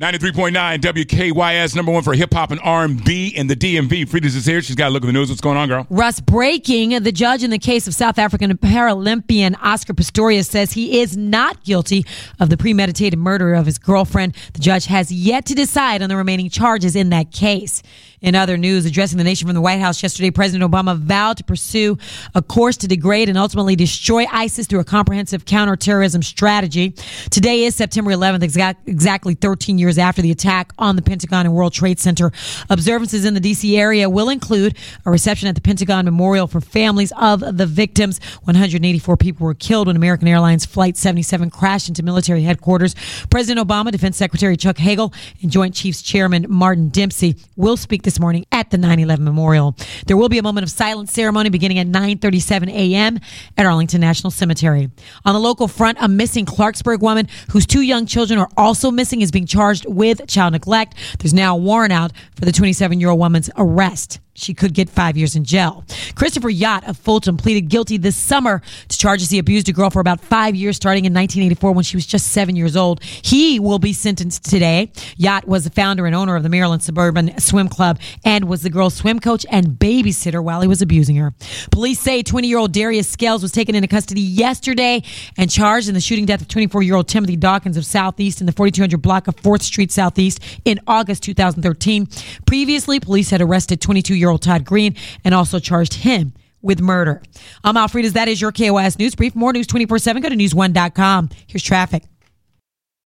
93.9 WKYS, number one for hip-hop and R&B in the DMV. Frida's is here. She's got a look at the news. What's going on, girl? Russ, breaking. The judge in the case of South African Paralympian Oscar Pistorius says he is not guilty of the premeditated murder of his girlfriend. The judge has yet to decide on the remaining charges in that case. In other news, addressing the nation from the White House yesterday, President Obama vowed to pursue a course to degrade and ultimately destroy ISIS through a comprehensive counterterrorism strategy. Today is September 11th, exactly 13 years after the attack on the Pentagon and World Trade Center. Observances in the D.C. area will include a reception at the Pentagon Memorial for families of the victims. 184 people were killed when American Airlines Flight 77 crashed into military headquarters. President Obama, Defense Secretary Chuck Hagel, and Joint Chiefs Chairman Martin Dempsey will speak this morning at the 9/11 Memorial. There will be a moment of silence ceremony beginning at 9:37 a.m. at Arlington National Cemetery. On the local front, a missing Clarksburg woman whose 2 young children are also missing is being charged with child neglect. There's now a warrant out for the 27-year-old woman's arrest. She could get 5 years in jail. Christopher Yacht of Fulton pleaded guilty this summer to charges he abused a girl for about 5 years, starting in 1984 when she was just 7 years old. He will be sentenced today. Yacht was the founder and owner of the Maryland Suburban Swim Club and was the girl's swim coach and babysitter while he was abusing her. Police say 20-year-old Darius Scales was taken into custody yesterday and charged in the shooting death of 24-year-old Timothy Dawkins of Southeast in the 4200 block of 4th Street Southeast in August 2013. Previously, police had arrested 22-year-old Todd Green and also charged him with murder. I'm Alfreda's. That is your KOS News Brief. More news 24/7. Go to news1.com. Here's traffic.